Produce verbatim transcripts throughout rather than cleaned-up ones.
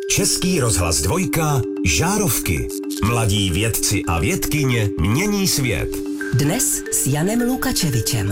Český rozhlas dvojka, Žárovky. Mladí vědci a vědkyně mění svět. Dnes s Janem Lukačevičem.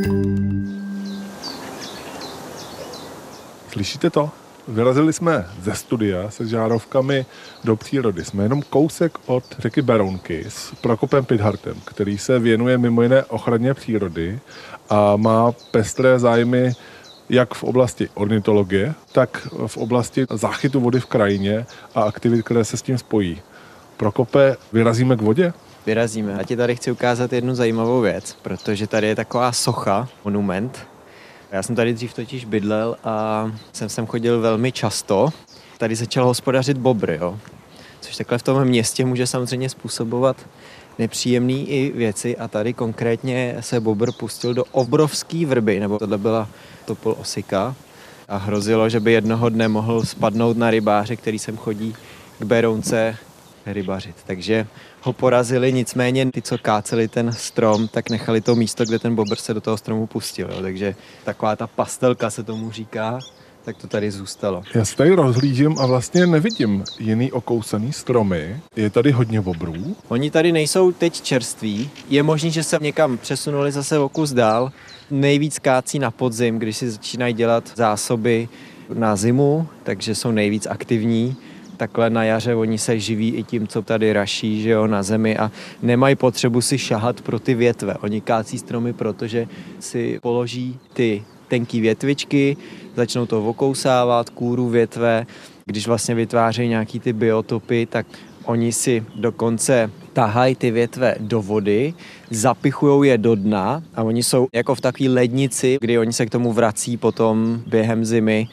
Slyšíte to? Vyrazili jsme ze studia se žárovkami do přírody. Jsme jenom kousek od řeky Berounky s Prokopem Pithardtem, který se věnuje mimo jiné ochraně přírody a má pestré zájmy jak v oblasti ornitologie, tak v oblasti záchytu vody v krajině a aktivit, které se s tím spojí. Prokope, vyrazíme k vodě? Vyrazíme. Já ti tady chci ukázat jednu zajímavou věc, protože tady je taková socha, monument. Já jsem tady dřív totiž bydlel a jsem sem chodil velmi často. Tady začal hospodařit bobr, jo? Což takhle v tom městě může samozřejmě způsobovat nepříjemné i věci a tady konkrétně se bobr pustil do obrovský vrby, nebo tohle byla topol osika a hrozilo, že by jednoho dne mohl spadnout na rybáře, který sem chodí k Berounce rybařit. Takže ho porazili, nicméně ty, co káceli ten strom, tak nechali to místo, kde ten bobr se do toho stromu pustil. Jo. Takže taková ta pastelka se tomu říká, tak to tady zůstalo. Já se tady rozhlížím a vlastně nevidím jiný okousaný stromy. Je tady hodně bobrů. Oni tady nejsou teď čerství. Je možné, že se někam přesunuli zase o kus dál. Nejvíc kácí na podzim, když si začínají dělat zásoby na zimu, takže jsou nejvíc aktivní. Takhle na jaře oni se živí i tím, co tady raší, že jo, na zemi a nemají potřebu si šahat pro ty větve. Oni kácí stromy, protože si položí ty tenký větvičky, začnou to okousávat, kůru větve. Když vlastně vytvářejí nějaký ty biotopy, tak oni si dokonce tahají ty větve do vody, zapichujou je do dna a oni jsou jako v takové lednici, kdy oni se k tomu vrací potom během zimy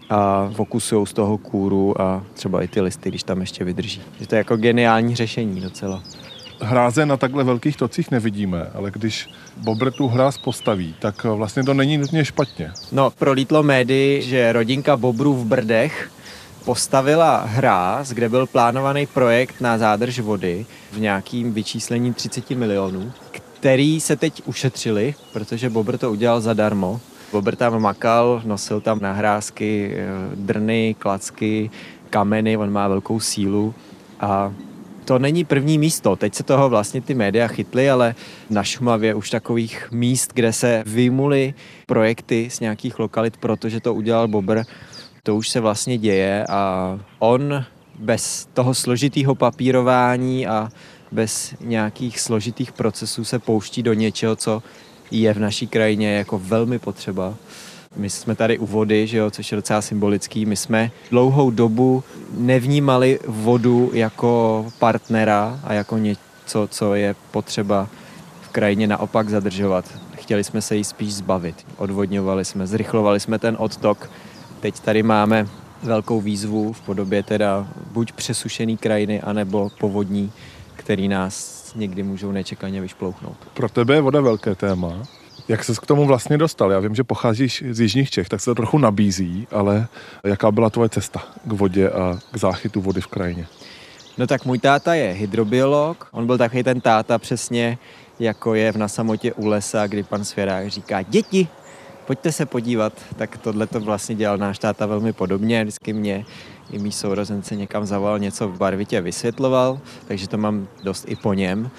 a fokusujou z toho kůru a třeba i ty listy, když tam ještě vydrží. To je jako geniální řešení docela. Hráze na takhle velkých tocích nevidíme, ale když bobr tu hráz postaví, tak vlastně to není nutně špatně. No, prolítlo médii, že rodinka bobrů v Brdech postavila hráz, kde byl plánovaný projekt na zádrž vody v nějakým vyčíslení třicet milionů, který se teď ušetřili, protože bobr to udělal zadarmo. Bobr tam makal, nosil tam nahrázky, drny, klacky, kameny, on má velkou sílu a to není první místo. Teď se toho vlastně ty média chytly, ale na Šumavě už takových míst, kde se vyjmuly projekty z nějakých lokalit, protože to udělal bobr, to už se vlastně děje a on bez toho složitého papírování a bez nějakých složitých procesů se pouští do něčeho, co je v naší krajině jako velmi potřeba. My jsme tady u vody, že jo, což je docela symbolický. My jsme dlouhou dobu nevnímali vodu jako partnera a jako něco, co je potřeba v krajině naopak zadržovat. Chtěli jsme se jí spíš zbavit. Odvodňovali jsme, zrychlovali jsme ten odtok. Teď tady máme velkou výzvu v podobě teda buď přesušený krajiny, anebo povodní, který nás někdy můžou nečekaně vyšplouchnout. Pro tebe je voda velké téma. Jak ses k tomu vlastně dostal? Já vím, že pocházíš z jižních Čech, tak se to trochu nabízí, ale jaká byla tvoje cesta k vodě a k záchytu vody v krajině? No tak můj táta je hydrobiolog. On byl takový ten táta přesně, jako je v Na samotě u lesa, kdy pan Svěrák říká: děti, pojďte se podívat. Tak tohle to vlastně dělal náš táta velmi podobně. Vždycky mě i mý sourozence někam zavolal, něco v barvitě vysvětloval, takže to mám dost i po něm.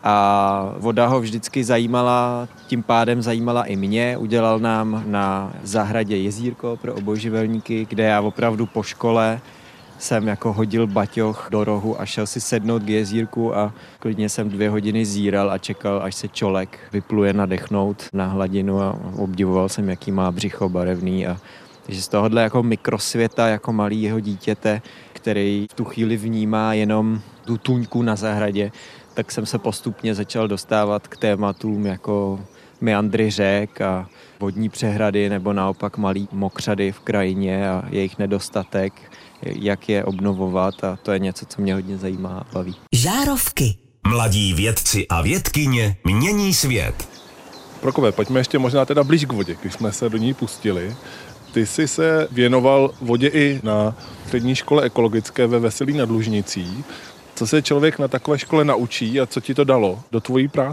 A voda ho vždycky zajímala, tím pádem zajímala i mě. Udělal nám na zahradě jezírko pro obojživelníky, kde já opravdu po škole jsem jako hodil baťoch do rohu a šel si sednout k jezírku a klidně jsem dvě hodiny zíral a čekal, až se čolek vypluje nadechnout na hladinu a obdivoval jsem, jaký má břicho barevný. A takže z tohohle jako mikrosvěta, jako malý jeho dítěte, který v tu chvíli vnímá jenom tu tuňku na zahradě, tak jsem se postupně začal dostávat k tématům jako meandry řek a vodní přehrady nebo naopak malý mokřady v krajině a jejich nedostatek, jak je obnovovat a to je něco, co mě hodně zajímá a baví. Žárovky. Mladí vědci a vědkyně mění svět. Prokové, pojďme ještě možná teda blíž k vodě, když jsme se do ní pustili. Ty jsi se věnoval vodě i na střední škole ekologické ve Veselí nad Lužnicí. Co se člověk na takové škole naučí a co ti to dalo do tvojí práce?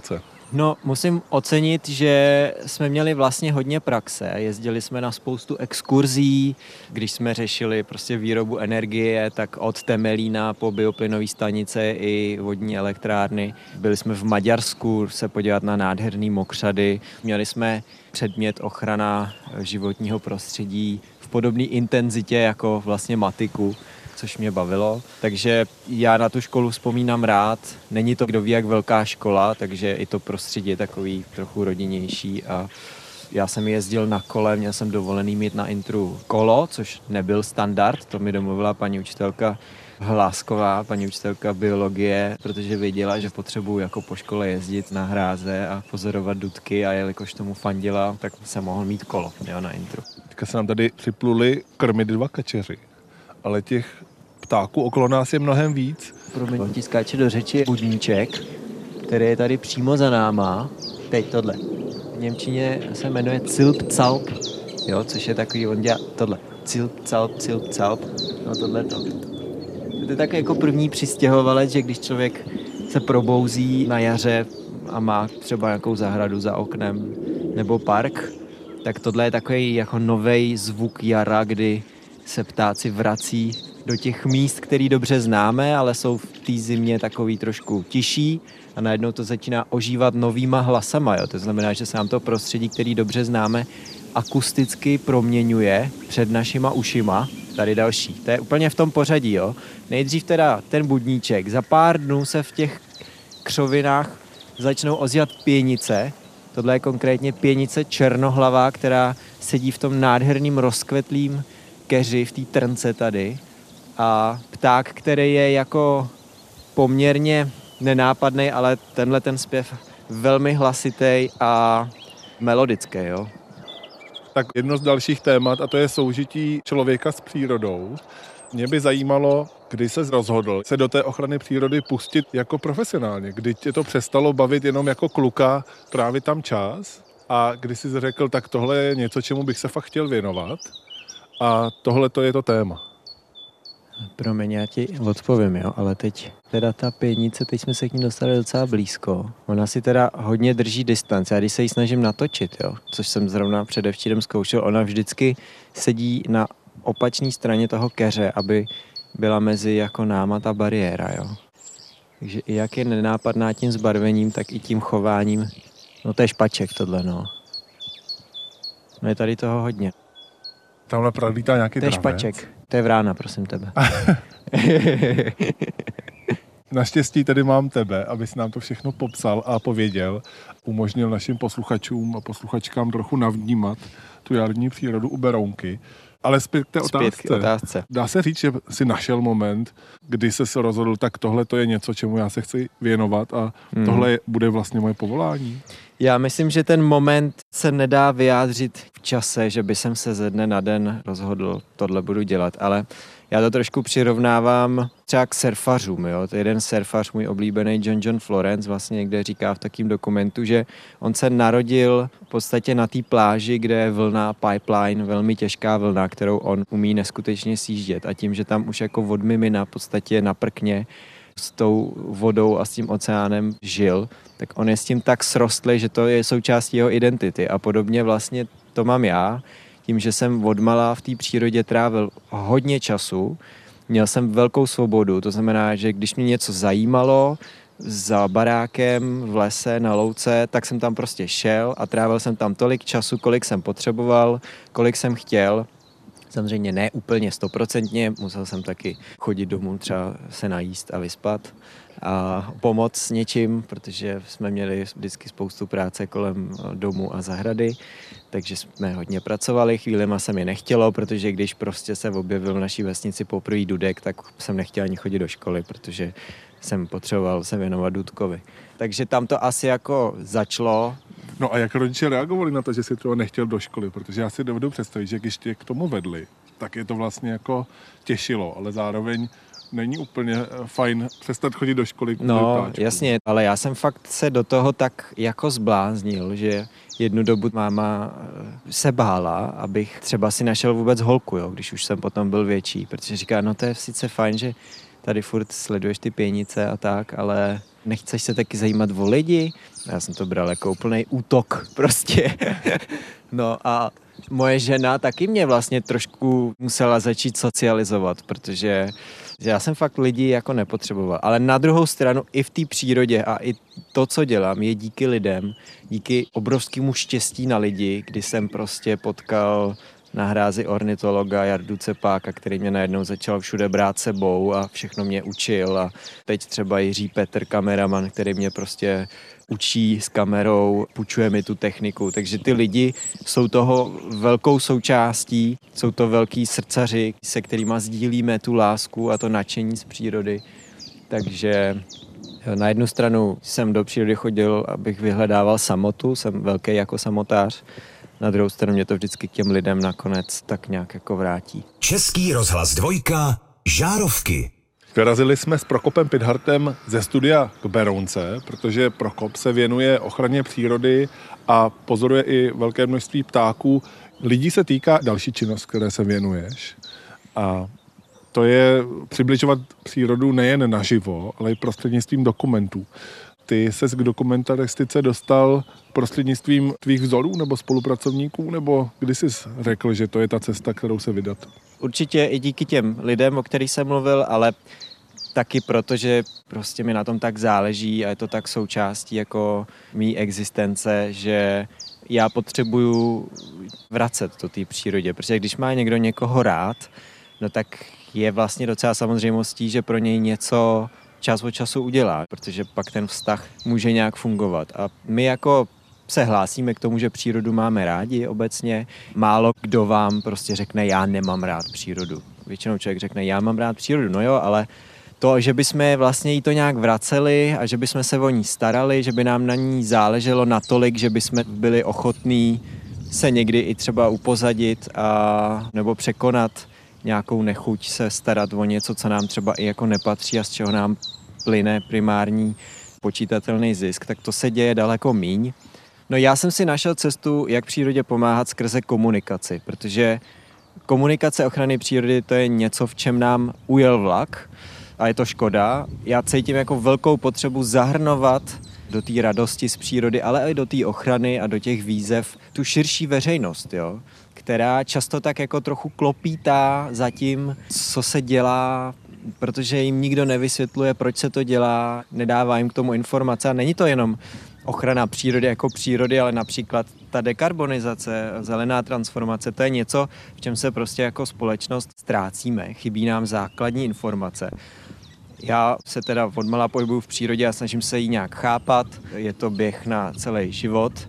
No, musím ocenit, že jsme měli vlastně hodně praxe. Jezdili jsme na spoustu exkurzí, když jsme řešili prostě výrobu energie, tak od Temelína po bioplynové stanice i vodní elektrárny. Byli jsme v Maďarsku se podívat na nádherný mokřady. Měli jsme předmět ochrana životního prostředí v podobné intenzitě jako vlastně matiku, což mě bavilo. Takže já na tu školu vzpomínám rád. Není to kdo ví jak velká škola, takže i to prostředí je takový trochu rodinnější a já jsem jezdil na kole, měl jsem dovolený mít na intru kolo, což nebyl standard, to mi domluvila paní učitelka Hlásková, paní učitelka biologie, protože věděla, že potřebuji jako po škole jezdit na hráze a pozorovat dudky a jelikož tomu fandila, tak jsem mohl mít kolo, jo, na intru. Teďka se nám tady připluli krmit dva kačeři, ale těch ptáků okolo nás je mnohem víc. Promiň, ti skáče do řeči budníček, který je tady přímo za náma. Teď tohle. V němčině se jmenuje Cilp-Calp, jo, což je takový, on dělá tohle. Cilp-Calp, Cilp-Calp, no tohle to. To je tak jako první přistěhovalec, že když člověk se probouzí na jaře a má třeba nějakou zahradu za oknem nebo park, tak tohle je takový jako novej zvuk jara, kdy se ptáci vrací do těch míst, který dobře známe, ale jsou v té zimě takový trošku tiší a najednou to začíná ožívat novýma hlasama. Jo? To znamená, že se nám to prostředí, který dobře známe, akusticky proměňuje před našima ušima. Tady další. To je úplně v tom pořadí. Jo? Nejdřív teda ten budníček. Za pár dnů se v těch křovinách začnou ozývat pěnice. Tohle je konkrétně pěnice černohlavá, která sedí v tom nádherným rozkvetlým keři v té trnce tady. A pták, který je jako poměrně nenápadný, ale tenhle ten zpěv velmi hlasitý a melodický, jo. Tak jedno z dalších témat, a to je soužití člověka s přírodou. Mě by zajímalo, kdy ses rozhodl se do té ochrany přírody pustit jako profesionálně. Kdy tě to přestalo bavit jenom jako kluka, trávit tam čas a kdy jsi řekl, tak tohle je něco, čemu bych se fakt chtěl věnovat a tohle to je to téma. Promiň, já ti odpovím, jo, ale teď teda ta pěnice, teď jsme se k ní dostali docela blízko. Ona si teda hodně drží distanci. Já když se jí snažím natočit, jo, což jsem zrovna předevčírem zkoušel, ona vždycky sedí na opačné straně toho keře, aby byla mezi jako náma ta bariéra, jo. Takže i jak je nenápadná tím zbarvením, tak i tím chováním. No to je špaček tohle, no. No je tady toho hodně. Tamhle prolítá nějaký To je dravec. špaček. To je vrána, prosím tebe. Naštěstí tady mám tebe, abys nám to všechno popsal a pověděl. Umožnil našim posluchačům a posluchačkám trochu navnímat tu jarní přírodu u Berounky. Ale zpět k té otázce. Zpět k otázce. Dá se říct, že jsi našel moment, kdy jsi se rozhodl, tak tohle to je něco, čemu já se chci věnovat a hmm. tohle bude vlastně moje povolání? Já myslím, že ten moment se nedá vyjádřit v čase, že by jsem se ze dne na den rozhodl, tohle budu dělat, ale já to trošku přirovnávám třeba k surfařům, jo. To je jeden surfař, můj oblíbený John John Florence, vlastně někde říká v takým dokumentu, že on se narodil v podstatě na té pláži, kde je vlna pipeline, velmi těžká vlna, kterou on umí neskutečně sjíždět a tím, že tam už jako od mimina v podstatě na prkně s tou vodou a s tím oceánem žil, tak on je s tím tak srostlý, že to je součástí jeho identity a podobně vlastně to mám já. Tím, že jsem odmala v té přírodě trávil hodně času, měl jsem velkou svobodu, to znamená, že když mě něco zajímalo za barákem, v lese, na louce, tak jsem tam prostě šel a trávil jsem tam tolik času, kolik jsem potřeboval, kolik jsem chtěl. Samozřejmě ne úplně stoprocentně, musel jsem taky chodit domů, třeba se najíst a vyspat a pomoct s něčím, protože jsme měli vždycky spoustu práce kolem domu a zahrady, takže jsme hodně pracovali, chvílema se mi nechtělo, protože když prostě se objevil v naší vesnici poprvé dudek, tak jsem nechtěl ani chodit do školy, protože jsem potřeboval se věnovat dudkovi. Takže tam to asi jako začalo. No a jak rodiče reagovali na to, že si třeba nechtěl do školy? Protože já si dovedu představit, že když tě k tomu vedli, tak je to vlastně jako těšilo, ale zároveň není úplně fajn přestat chodit do školy. No, jasně, ale já jsem fakt se do toho tak jako zbláznil, že jednu dobu máma se bála, abych třeba si našel vůbec holku, jo, když už jsem potom byl větší, protože říká, no to je sice fajn, že tady furt sleduješ ty pěnice a tak, ale nechceš se taky zajímat o lidi? Já jsem to bral jako úplnej útok prostě. No a moje žena taky mě vlastně trošku musela začít socializovat, protože já jsem fakt lidi jako nepotřeboval. Ale na druhou stranu i v té přírodě a i to, co dělám, je díky lidem, díky obrovskému štěstí na lidi, kdy jsem prostě potkal na hrázi ornitologa Jardu Cepáka, který mě najednou začal všude brát sebou a všechno mě učil. A teď třeba Jiří Petr, kameraman, který mě prostě učí s kamerou, půjčuje mi tu techniku. Takže ty lidi jsou toho velkou součástí, jsou to velký srdcaři, se kterýma sdílíme tu lásku a to nadšení z přírody. Takže na jednu stranu jsem do přírody chodil, abych vyhledával samotu, jsem velký jako samotář. Na druhou stranu mě to vždycky k těm lidem nakonec tak nějak jako vrátí. Český rozhlas dvojka, Žárovky. Vyrazili jsme s Prokopem Pidhartem ze studia k Berounce, protože Prokop se věnuje ochraně přírody a pozoruje i velké množství ptáků. Lidí se týká další činnost, které se věnuješ. A to je přibližovat přírodu nejen naživo, ale i prostřednictvím dokumentů. Ty ses k dokumentaristice dostal prostřednictvím tvých vzorů nebo spolupracovníků, nebo kdy jsi řekl, že to je ta cesta, kterou se vydat? Určitě i díky těm lidem, o kterých jsem mluvil, ale taky proto, že prostě mi na tom tak záleží a je to tak součástí jako mý existence, že já potřebuju vracet do té přírodě, protože když má někdo někoho rád, no tak je vlastně docela samozřejmostí, že pro něj něco čas od času udělá, protože pak ten vztah může nějak fungovat. A my jako se hlásíme k tomu, že přírodu máme rádi obecně. Málo kdo vám prostě řekne, já nemám rád přírodu. Většinou člověk řekne, já mám rád přírodu, no jo, ale to, že bychom vlastně jí to nějak vraceli a že bychom se o ní starali, že by nám na ní záleželo natolik, že bychom byli ochotní se někdy i třeba upozadit a nebo překonat nějakou nechuť se starat o něco, co nám třeba i jako nepatří a z čeho nám plyne primární počítatelný zisk, tak to se děje daleko míň. No já jsem si našel cestu, jak přírodě pomáhat skrze komunikaci, protože komunikace ochrany přírody to je něco, v čem nám ujel vlak a je to škoda. Já cítím jako velkou potřebu zahrnovat do té radosti z přírody, ale i do té ochrany a do těch výzev tu širší veřejnost, jo, která často tak jako trochu klopítá za tím, co se dělá, protože jim nikdo nevysvětluje, proč se to dělá, nedává jim k tomu informace a není to jenom ochrana přírody jako přírody, ale například ta dekarbonizace, zelená transformace, to je něco, v čem se prostě jako společnost ztrácíme. Chybí nám základní informace. Já se teda odmala pohybuju v přírodě a snažím se ji nějak chápat. Je to běh na celý život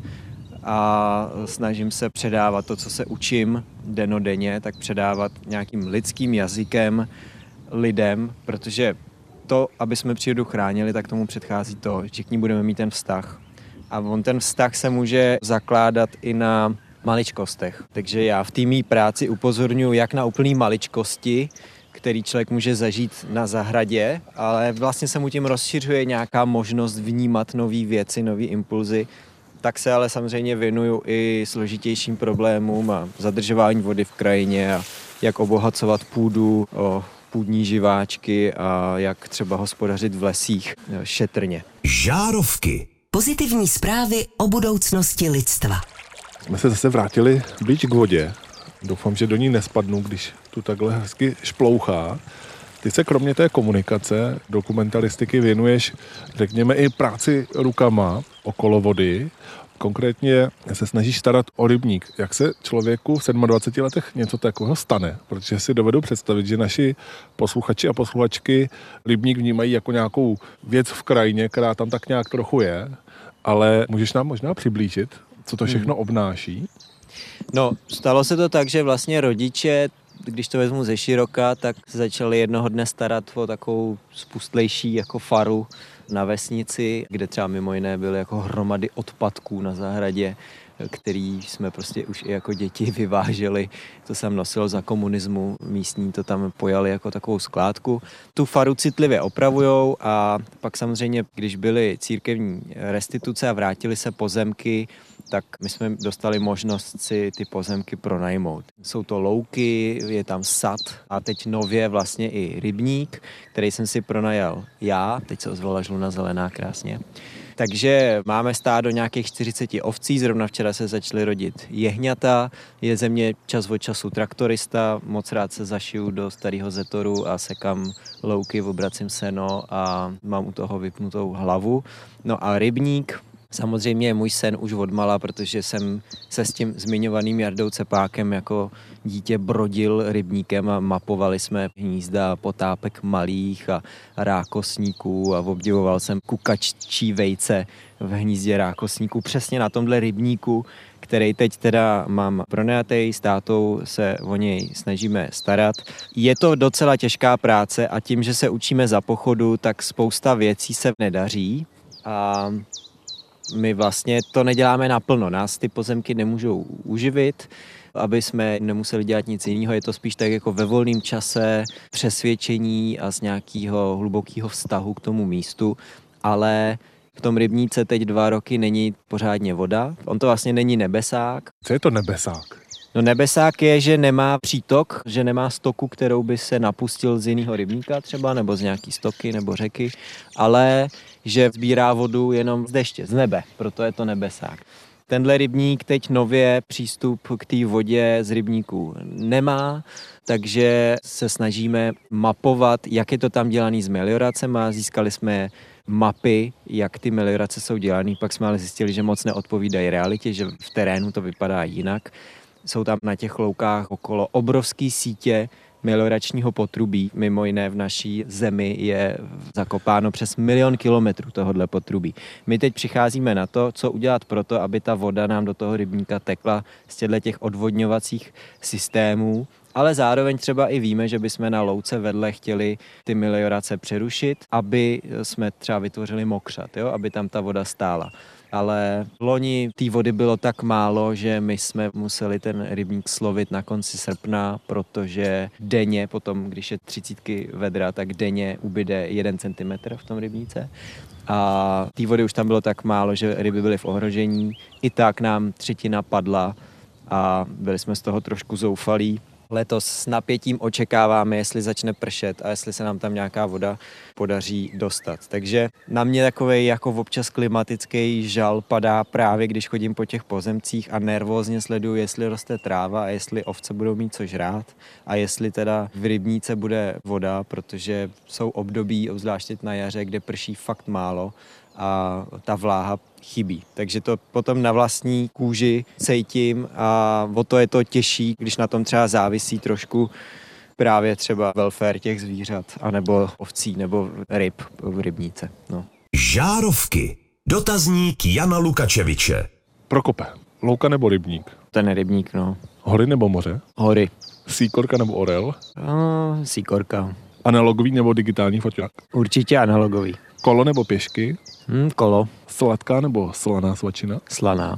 a snažím se předávat to, co se učím dennodenně, tak předávat nějakým lidským jazykem lidem, protože to, aby jsme přírodu chránili, tak tomu předchází to, že k ní budeme mít ten vztah. A on ten vztah se může zakládat i na maličkostech. Takže já v té mý práci upozorňuji jak na úplný maličkosti, který člověk může zažít na zahradě, ale vlastně se mu tím rozšiřuje nějaká možnost vnímat nové věci, nové impulzy. Tak se ale samozřejmě věnuju i složitějším problémům a zadržování vody v krajině a jak obohacovat půdu o půdní živáčky a jak třeba hospodařit v lesích šetrně. Žárovky. Pozitivní zprávy o budoucnosti lidstva. Jsme se zase vrátili blíž k vodě. Doufám, že do ní nespadnu, když tu takhle hezky šplouchá. Ty se kromě té komunikace, dokumentaristiky věnuješ, řekněme, i práci rukama okolo vody. Konkrétně se snažíš starat o rybník. Jak se člověku v dvaceti sedmi letech něco takového stane? Protože si dovedu představit, že naši posluchači a posluchačky rybník vnímají jako nějakou věc v krajině, která tam tak nějak trochu je, ale můžeš nám možná přiblížit, co to všechno obnáší? No, stalo se to tak, že vlastně rodiče, když to vezmu ze široka, tak začali jednoho dne starat o takovou spustlejší jako faru na vesnici, kde třeba mimo jiné byly jako hromady odpadků na zahradě, který jsme prostě už i jako děti vyváželi. To jsem nosil za komunismu, místní to tam pojali jako takovou skládku. Tu faru citlivě opravujou a pak samozřejmě, když byly církevní restituce a vrátily se pozemky, tak my jsme dostali možnost si ty pozemky pronajmout. Jsou to louky, je tam sad a teď nově vlastně i rybník, který jsem si pronajal já, teď se ozvala žluna zelená krásně. Takže máme stádo nějakých čtyřicet ovcí, zrovna včera se začaly rodit jehňata, je ze mě čas od času traktorista, moc rád se zašiju do starého zetoru a sekám louky, obracím seno a mám u toho vypnutou hlavu. No a rybník, samozřejmě je můj sen už odmala, protože jsem se s tím zmiňovaným Jardou Cepákem jako dítě brodil rybníkem a mapovali jsme hnízda potápek malých a rákosníků a obdivoval jsem kukaččí vejce v hnízdě rákosníků přesně na tomhle rybníku, který teď teda mám pronajatý, s tátou se o něj snažíme starat. Je to docela těžká práce a tím, že se učíme za pochodu, tak spousta věcí se nedaří a my vlastně to neděláme naplno, nás ty pozemky nemůžou uživit, aby jsme nemuseli dělat nic jiného, je to spíš tak jako ve volném čase, přesvědčení a z nějakého hlubokého vztahu k tomu místu, ale v tom rybníce teď dva roky není pořádně voda, on to vlastně není nebesák. Co je to nebesák? No nebesák je, že nemá přítok, že nemá stoku, kterou by se napustil z jiného rybníka třeba, nebo z nějaký stoky nebo řeky, ale že sbírá vodu jenom z deště, z nebe, proto je to nebesák. Tenhle rybník teď nově přístup k té vodě z rybníků nemá, takže se snažíme mapovat, jak je to tam dělaný s melioracema. Získali jsme mapy, jak ty meliorace jsou dělaný, pak jsme ale zjistili, že moc neodpovídají realitě, že v terénu to vypadá jinak. Jsou tam na těch loukách okolo obrovský sítě melioračního potrubí. Mimo jiné v naší zemi je zakopáno přes milion kilometrů tohohle potrubí. My teď přicházíme na to, co udělat pro to, aby ta voda nám do toho rybníka tekla z těchto těch odvodňovacích systémů, ale zároveň třeba i víme, že bychom na louce vedle chtěli ty meliorace přerušit, aby jsme třeba vytvořili mokřad, jo? Aby tam ta voda stála. Ale loni té vody bylo tak málo, že my jsme museli ten rybník slovit na konci srpna, protože denně, potom když je třicítky vedra, tak denně ubyde jeden centimetr v tom rybníce. A té vody už tam bylo tak málo, že ryby byly v ohrožení. I tak nám třetina padla a byli jsme z toho trošku zoufalí. Letos s napětím očekáváme, jestli začne pršet a jestli se nám tam nějaká voda podaří dostat. Takže na mě takovej jako občas klimatický žal padá právě, když chodím po těch pozemcích a nervózně sleduju, jestli roste tráva a jestli ovce budou mít co žrát a jestli teda v rybníce bude voda, protože jsou období, obzvláště na jaře, kde prší fakt málo a ta vláha chybí. Takže to potom na vlastní kůži cítím a o to je to těžší, když na tom třeba závisí trošku právě třeba welfare těch zvířat, anebo ovcí, nebo ryb v rybníce. No. Žárovky. Dotazník Jana Lukačeviče. Prokope. Louka nebo rybník? Ten rybník, no. Hory nebo moře? Hory. Síkorka nebo orel? No, síkorka. Analogový nebo digitální foťák? Určitě analogový. Kolo nebo pěšky? Hmm, kolo. Sladká nebo slaná svačina? Slaná.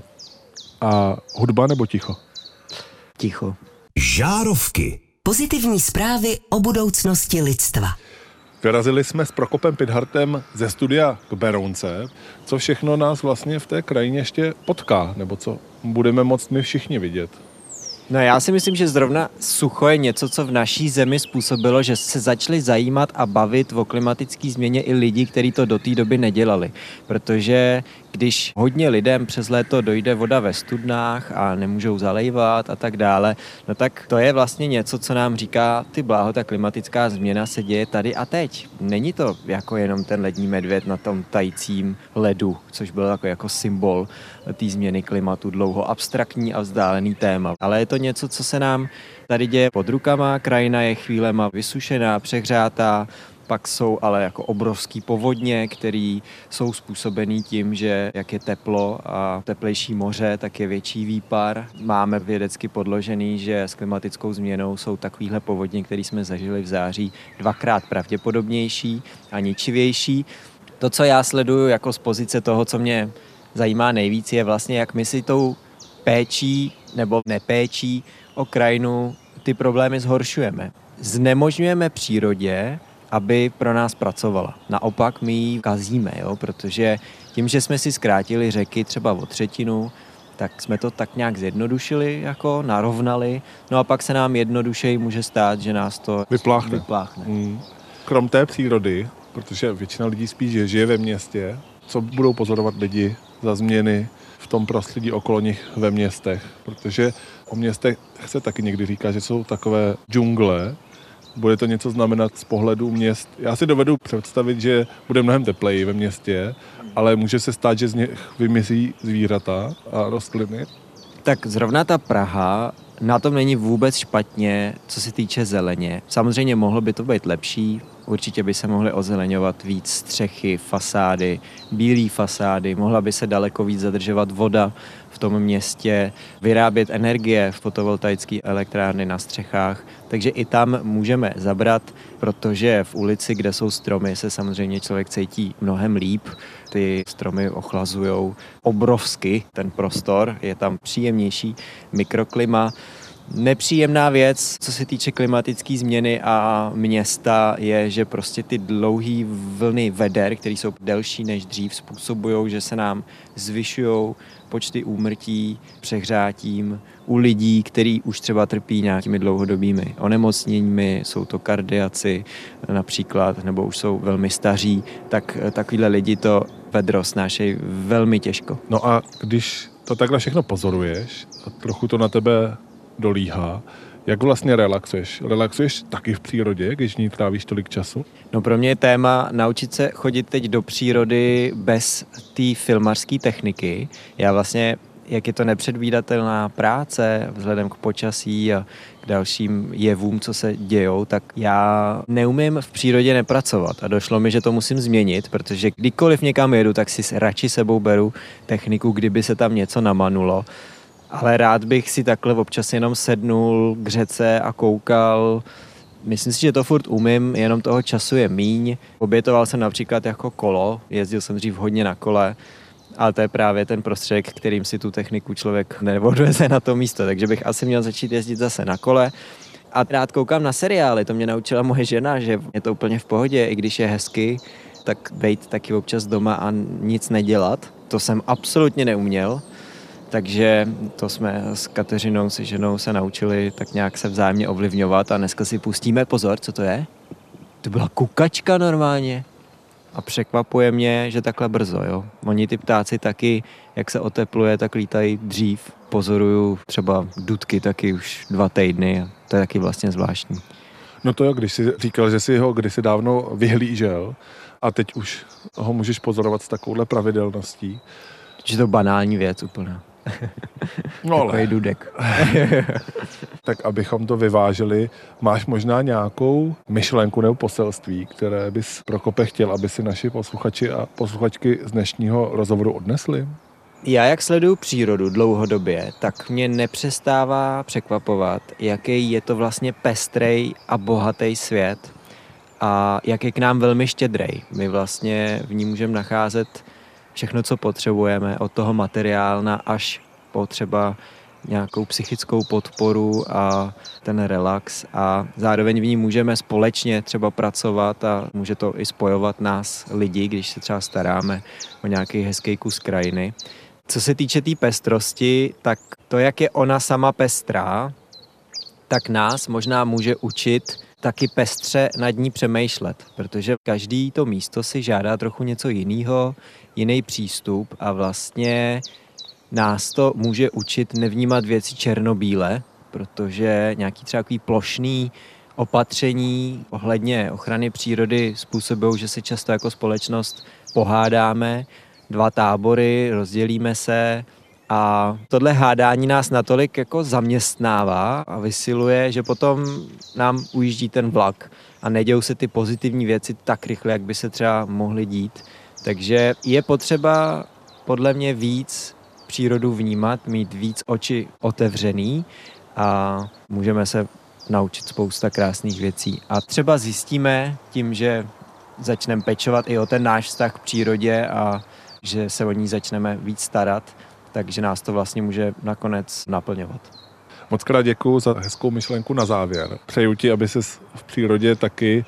A hudba nebo ticho? Ticho. Žárovky. Pozitivní zprávy o budoucnosti lidstva. Vyrazili jsme s Prokopem Pidhartem ze studia k Berounce. Co všechno nás vlastně v té krajině ještě potká, nebo co budeme moct my všichni vidět? No já si myslím, že zrovna sucho je něco, co v naší zemi způsobilo, že se začali zajímat a bavit o klimatické změně i lidi, kteří to do té doby nedělali. Protože když hodně lidem přes léto dojde voda ve studnách a nemůžou zalejvat a tak dále, no tak to je vlastně něco, co nám říká, ty bláho, ta klimatická změna se děje tady a teď. Není to jako jenom ten lední medvěd na tom tajícím ledu, což byl jako, jako symbol té změny klimatu, dlouho abstraktní a vzdálený téma. Ale je to něco, co se nám tady děje pod rukama, krajina je chvílema vysušená, přehřátá, pak jsou ale jako obrovský povodně, které jsou způsobený tím, že jak je teplo a teplejší moře, tak je větší výpar. Máme vědecky podložený, že s klimatickou změnou jsou takovýhle povodně, které jsme zažili v září, dvakrát pravděpodobnější a ničivější. To, co já sleduju jako z pozice toho, co mě zajímá nejvíc, je vlastně, jak my si tou péčí nebo nepéčí o krajinu ty problémy zhoršujeme. Znemožňujeme přírodě, aby pro nás pracovala. Naopak my ji kazíme, jo? Protože tím, že jsme si zkrátili řeky třeba o třetinu, tak jsme to tak nějak zjednodušili, jako narovnali, no a pak se nám jednodušeji může stát, že nás to vypláchne. vypláchne. Hmm. Krom té přírody, protože většina lidí spíš žije ve městě, co budou pozorovat lidi za změny v tom prostředí okolo nich ve městech, protože o městech se taky někdy říká, že jsou takové džungle. Bude to něco znamenat z pohledu měst. Já si dovedu představit, že bude mnohem tepleji ve městě, ale může se stát, že z nich vymizí zvířata a rostliny. Tak zrovna ta Praha na tom není vůbec špatně, co se týče zeleně. Samozřejmě mohlo by to být lepší, určitě by se mohly ozeleňovat víc střechy, fasády, bílé fasády, mohla by se daleko víc zadržovat voda v tom městě, vyrábět energie v fotovoltaické elektrárny na střechách, takže i tam můžeme zabrat, protože v ulici, kde jsou stromy, se samozřejmě člověk cítí mnohem líp. Ty stromy ochlazujou obrovsky ten prostor, je tam příjemnější mikroklima. Nepříjemná věc, co se týče klimatické změny a města, je, že prostě ty dlouhé vlny veder, které jsou delší než dřív, způsobují, že se nám zvyšují počty úmrtí přehřátím u lidí, kteří už třeba trpí nějakými dlouhodobými onemocněními, jsou to kardiaci například, nebo už jsou velmi staří, tak takovýhle lidi to vedro snášejí velmi těžko. No a když to takhle všechno pozoruješ a trochu to na tebe dolíhá, jak vlastně relaxuješ? Relaxuješ taky v přírodě, když v ní trávíš tolik času? No pro mě je téma naučit se chodit teď do přírody bez té filmařské techniky. Já vlastně, jak je to nepředvídatelná práce vzhledem k počasí a k dalším jevům, co se dějou, tak já neumím v přírodě nepracovat a došlo mi, že to musím změnit, protože kdykoliv někam jedu, tak si radši sebou beru techniku, kdyby se tam něco namanulo. Ale rád bych si takhle občas jenom sednul k řece a koukal. Myslím si, že to furt umím, jenom toho času je míň. Obětoval jsem například jako kolo, jezdil jsem dřív hodně na kole, ale to je právě ten prostředek, kterým si tu techniku člověk neodveze na to místo, takže bych asi měl začít jezdit zase na kole. A rád koukám na seriály, to mě naučila moje žena, že je to úplně v pohodě, i když je hezky, tak bejt taky občas doma a nic nedělat. To jsem absolutně neuměl. Takže to jsme s Kateřinou, se ženou se naučili tak nějak se vzájemně ovlivňovat a dneska si pustíme, pozor, co to je? To byla kukačka normálně. A překvapuje mě, že takhle brzo, jo. Oni ty ptáci taky, jak se otepluje, tak lítají dřív. Pozoruju třeba dudky taky už dva týdny a to je taky vlastně zvláštní. No to jo, když jsi říkal, že jsi ho kdysi dávno vyhlížel a teď už ho můžeš pozorovat s takovouhle pravidelností. Že to banální věc úplně. No ale. Takový dudek. Tak abychom to vyvážili, máš možná nějakou myšlenku nebo poselství, které bys, Prokope, chtěl, aby si naši posluchači a posluchačky z dnešního rozhovoru odnesli? Já jak sleduju přírodu dlouhodobě, tak mě nepřestává překvapovat, jaký je to vlastně pestrej a bohatý svět a jak je k nám velmi štědrej. My vlastně v ní můžeme nacházet všechno, co potřebujeme, od toho materiálna až po třeba nějakou psychickou podporu a ten relax a zároveň v ní můžeme společně třeba pracovat a může to i spojovat nás lidi, když se třeba staráme o nějaký hezký kus krajiny. Co se týče té tý pestrosti, tak to, jak je ona sama pestrá, tak nás možná může učit taky pestře nad ní přemýšlet, protože každý to místo si žádá trochu něco jiného, jiný přístup a vlastně nás to může učit nevnímat věci černobíle, protože nějaký třeba takový plošný opatření ohledně ochrany přírody způsobují, že se často jako společnost pohádáme, dva tábory, rozdělíme se a tohle hádání nás natolik jako zaměstnává a vysiluje, že potom nám ujíždí ten vlak a nedějou se ty pozitivní věci tak rychle, jak by se třeba mohly dít. Takže je potřeba podle mě víc přírodu vnímat, mít víc oči otevřený a můžeme se naučit spousta krásných věcí. A třeba zjistíme tím, že začneme pečovat i o ten náš vztah k přírodě a že se o ní začneme víc starat, takže nás to vlastně může nakonec naplňovat. Moc krát děkuju za hezkou myšlenku na závěr. Přeju ti, aby ses v přírodě taky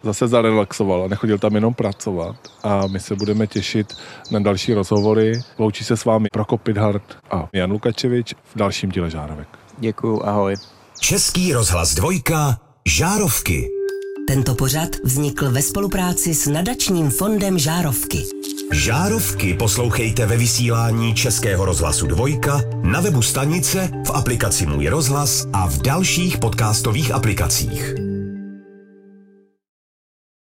zase zarelaxoval a nechodil tam jenom pracovat. A my se budeme těšit na další rozhovory. Loučí se s vámi Prokop Pithart a Jan Lukačevič v dalším díle Žárovek. Děkuju, ahoj. Český rozhlas dvojka, Žárovky. Tento pořad vznikl ve spolupráci s nadačním fondem Žárovky. Žárovky poslouchejte ve vysílání Českého rozhlasu dvojka, na webu stanice, v aplikaci Můj rozhlas a v dalších podcastových aplikacích.